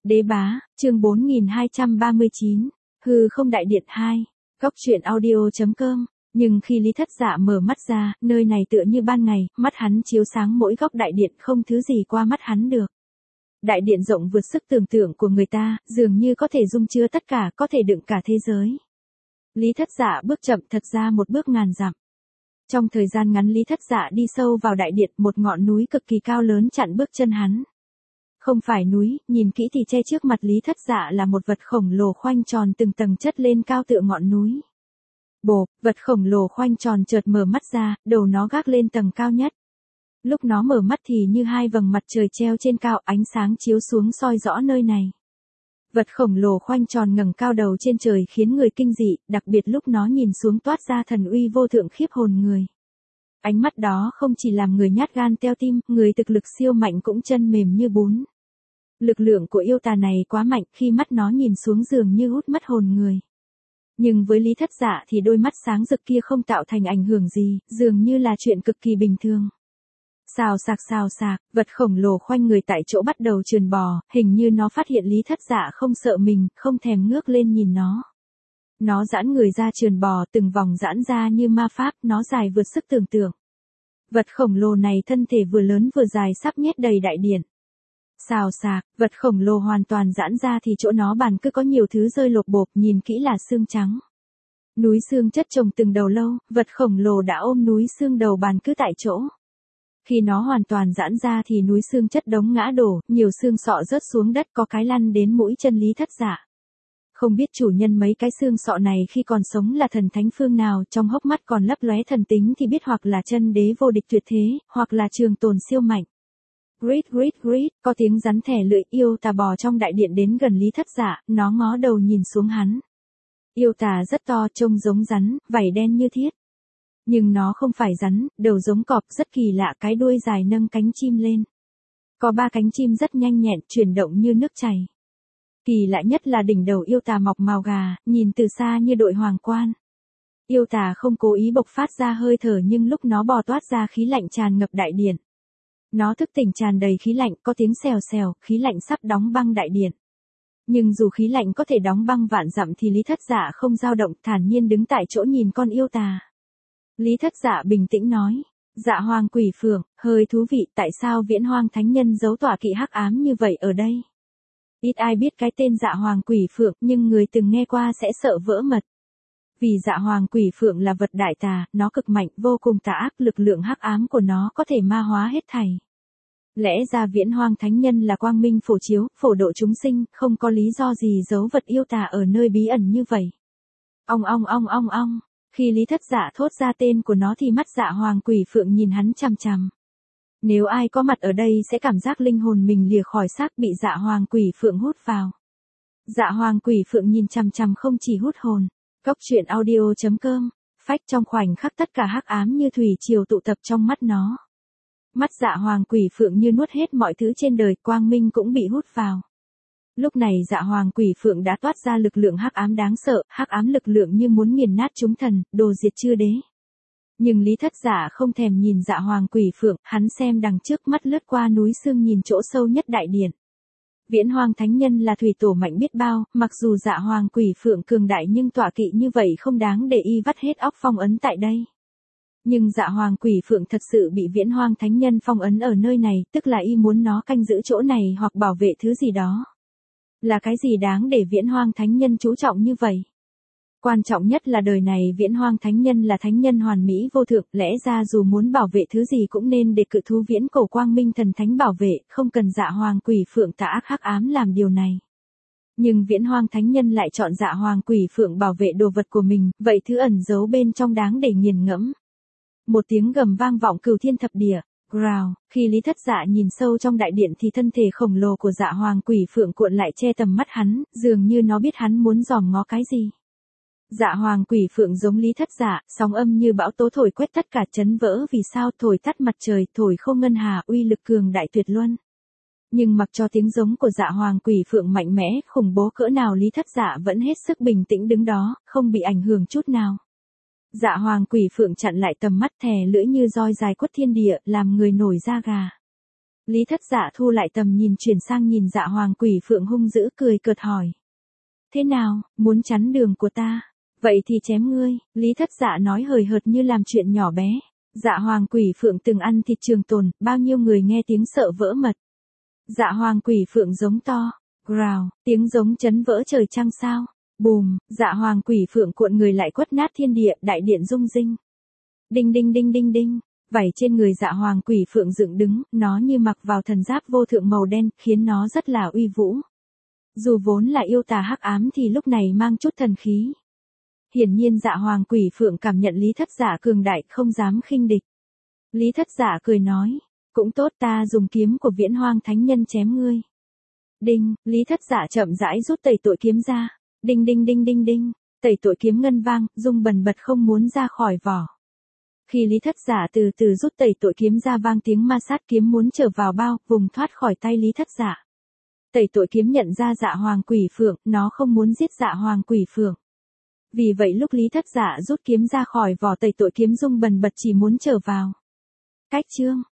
Đế bá, chương 4239, hư không đại điện 2, góc truyện audio.com. Nhưng khi Lý Thất Dạ mở mắt ra, nơi này tựa như ban ngày, mắt hắn chiếu sáng mỗi góc đại điện, không thứ gì qua mắt hắn được. Đại điện rộng vượt sức tưởng tượng của người ta, dường như có thể dung chứa tất cả, có thể đựng cả thế giới. Lý Thất Dạ bước chậm thật ra một bước ngàn dặm. Trong thời gian ngắn Lý Thất Dạ đi sâu vào đại điện, một ngọn núi cực kỳ cao lớn chặn bước chân hắn. Không phải núi, nhìn kỹ thì che trước mặt Lý Thất Dạ là một vật khổng lồ khoanh tròn từng tầng chất lên cao tựa ngọn núi. Bộp, vật khổng lồ khoanh tròn chợt mở mắt ra, đầu nó gác lên tầng cao nhất. Lúc nó mở mắt thì như hai vầng mặt trời treo trên cao, ánh sáng chiếu xuống soi rõ nơi này. Vật khổng lồ khoanh tròn ngẩng cao đầu trên trời khiến người kinh dị, đặc biệt lúc nó nhìn xuống toát ra thần uy vô thượng khiếp hồn người. Ánh mắt đó không chỉ làm người nhát gan teo tim, người thực lực siêu mạnh cũng chân mềm như bún. Lực lượng của yêu tà này quá mạnh, khi mắt nó nhìn xuống dường như hút mất hồn người. Nhưng với Lý Thất Dạ thì đôi mắt sáng rực kia không tạo thành ảnh hưởng gì, dường như là chuyện cực kỳ bình thường. Xào xạc, vật khổng lồ khoanh người tại chỗ bắt đầu trườn bò, hình như nó phát hiện Lý Thất Dạ không sợ mình, không thèm ngước lên nhìn nó. Nó giãn người ra trườn bò, từng vòng giãn ra như ma pháp, nó dài vượt sức tưởng tượng. Vật khổng lồ này thân thể vừa lớn vừa dài sắp nhét đầy đại điện. Xào xạc, vật khổng lồ hoàn toàn giãn ra thì chỗ nó bàn cứ có nhiều thứ rơi lộp bộp, nhìn kỹ là xương trắng. Núi xương chất chồng từng đầu lâu, vật khổng lồ đã ôm núi xương đầu bàn cứ tại chỗ. Khi nó hoàn toàn giãn ra thì núi xương chất đống ngã đổ, nhiều xương sọ rớt xuống đất, có cái lăn đến mũi chân Lý Thất Dạ. Không biết chủ nhân mấy cái xương sọ này khi còn sống là thần thánh phương nào, trong hốc mắt còn lấp lóe thần tính thì biết hoặc là chân đế vô địch tuyệt thế, hoặc là trường tồn siêu mạnh. Grit, có tiếng rắn thẻ lưỡi, yêu tà bò trong đại điện đến gần Lý Thất Dạ, nó ngó đầu nhìn xuống hắn. Yêu tà rất to, trông giống rắn, vảy đen như thiết. Nhưng nó không phải rắn, đầu giống cọp, rất kỳ lạ, cái đuôi dài nâng cánh chim lên. Có 3 cánh chim rất nhanh nhẹn, chuyển động như nước chảy. Kỳ lạ nhất là đỉnh đầu yêu tà mọc mào gà, nhìn từ xa như đội hoàng quan. Yêu tà không cố ý bộc phát ra hơi thở nhưng lúc nó bò toát ra khí lạnh tràn ngập đại điện. Nó thức tỉnh tràn đầy khí lạnh, có tiếng xèo xèo, khí lạnh sắp đóng băng đại điện. Nhưng dù khí lạnh có thể đóng băng vạn dặm thì Lý Thất Dạ không dao động, thản nhiên đứng tại chỗ nhìn con yêu tà. Lý Thất Dạ bình tĩnh nói, Dạ Hoàng Quỷ Phượng, hơi thú vị, tại sao Viễn Hoang Thánh Nhân giấu tọa kỵ hắc ám như vậy ở đây? Ít ai biết cái tên Dạ Hoàng Quỷ Phượng, nhưng người từng nghe qua sẽ sợ vỡ mật. Vì Dạ Hoàng Quỷ Phượng là vật đại tà, nó cực mạnh, vô cùng tà ác, lực lượng hắc ám của nó có thể ma hóa hết thảy. Lẽ ra Viễn Hoang Thánh Nhân là quang minh phổ chiếu, phổ độ chúng sinh, không có lý do gì giấu vật yêu tà ở nơi bí ẩn như vậy. Ong. Khi Lý Thất Dạ thốt ra tên của nó thì mắt Dạ Hoàng Quỷ Phượng nhìn hắn chằm chằm. Nếu ai có mặt ở đây sẽ cảm giác linh hồn mình lìa khỏi xác, bị Dạ Hoàng Quỷ Phượng hút vào. Dạ Hoàng Quỷ Phượng nhìn chằm chằm không chỉ hút hồn. Góc truyện audio.com, phách trong khoảnh khắc tất cả hắc ám như thủy triều tụ tập trong mắt nó. Mắt Dạ Hoàng Quỷ Phượng như nuốt hết mọi thứ trên đời, quang minh cũng bị hút vào. Lúc này Dạ Hoàng Quỷ Phượng đã toát ra lực lượng hắc ám đáng sợ, hắc ám lực lượng như muốn nghiền nát chúng thần, đồ diệt chư đế. Nhưng Lý Thất Dạ không thèm nhìn Dạ Hoàng Quỷ Phượng, hắn xem đằng trước, mắt lướt qua núi xương nhìn chỗ sâu nhất đại điện. Viễn Hoang Thánh Nhân là thủy tổ mạnh biết bao, mặc dù Dạ Hoàng Quỷ Phượng cường đại nhưng tọa kỵ như vậy không đáng để y vắt hết óc phong ấn tại đây. Nhưng Dạ Hoàng Quỷ Phượng thật sự bị Viễn Hoang Thánh Nhân phong ấn ở nơi này, tức là y muốn nó canh giữ chỗ này hoặc bảo vệ thứ gì đó. Là cái gì đáng để Viễn Hoang Thánh Nhân chú trọng như vậy? Quan trọng nhất là đời này Viễn Hoang Thánh Nhân là thánh nhân hoàn mỹ vô thượng, lẽ ra dù muốn bảo vệ thứ gì cũng nên để cự thú viễn cổ quang minh thần thánh bảo vệ, không cần Dạ Hoàng Quỷ Phượng tà ác hắc ám làm điều này. Nhưng Viễn Hoang Thánh Nhân lại chọn Dạ Hoàng Quỷ Phượng bảo vệ đồ vật của mình, vậy thứ ẩn giấu bên trong đáng để nghiền ngẫm. Một tiếng gầm vang vọng cửu thiên thập địa. Growl, khi Lý Thất Dạ nhìn sâu trong đại điện thì thân thể khổng lồ của Dạ Hoàng Quỷ Phượng cuộn lại che tầm mắt hắn, dường như nó biết hắn muốn dòm ngó cái gì. Dạ Hoàng Quỷ Phượng giống Lý Thất Dạ, sóng âm như bão tố thổi quét tất cả, chấn vỡ vì sao, thổi tắt mặt trời, thổi không ngân hà, uy lực cường đại tuyệt luân. Nhưng mặc cho tiếng giống của Dạ Hoàng Quỷ Phượng mạnh mẽ, khủng bố cỡ nào, Lý Thất Dạ vẫn hết sức bình tĩnh đứng đó, không bị ảnh hưởng chút nào. Dạ Hoàng Quỷ Phượng chặn lại tầm mắt, thè lưỡi như roi dài quất thiên địa, làm người nổi da gà. Lý Thất Dạ thu lại tầm nhìn chuyển sang nhìn Dạ Hoàng Quỷ Phượng hung dữ cười cợt hỏi. Thế nào, muốn chắn đường của ta? Vậy thì chém ngươi, Lý Thất Dạ nói hời hợt như làm chuyện nhỏ bé. Dạ Hoàng Quỷ Phượng từng ăn thịt trường tồn, bao nhiêu người nghe tiếng sợ vỡ mật. Dạ Hoàng Quỷ Phượng giống to, growl, tiếng giống chấn vỡ trời trăng sao. Bùm, Dạ Hoàng Quỷ Phượng cuộn người lại quất nát thiên địa, đại điện rung rinh. Đinh đinh đinh đinh đinh, vảy trên người Dạ Hoàng Quỷ Phượng dựng đứng, nó như mặc vào thần giáp vô thượng màu đen, khiến nó rất là uy vũ. Dù vốn là yêu tà hắc ám thì lúc này mang chút thần khí. Hiển nhiên Dạ Hoàng Quỷ Phượng cảm nhận Lý Thất Dạ cường đại, không dám khinh địch. Lý Thất Dạ cười nói, cũng tốt, ta dùng kiếm của Viễn Hoang Thánh Nhân chém ngươi. Đinh, Lý Thất Dạ chậm rãi rút tẩy tội kiếm ra. Đinh đinh đinh đinh đinh, tẩy tội kiếm ngân vang, rung bần bật không muốn ra khỏi vỏ. Khi Lý Thất Dạ từ từ rút tẩy tội kiếm ra vang tiếng ma sát, kiếm muốn trở vào bao, vùng thoát khỏi tay Lý Thất Dạ. Tẩy tội kiếm nhận ra Dạ Hoàng Quỷ Phượng, nó không muốn giết Dạ Hoàng Quỷ Phượng. Vì vậy lúc Lý Thất Dạ rút kiếm ra khỏi vỏ, tẩy tội kiếm rung bần bật chỉ muốn trở vào. Cách chương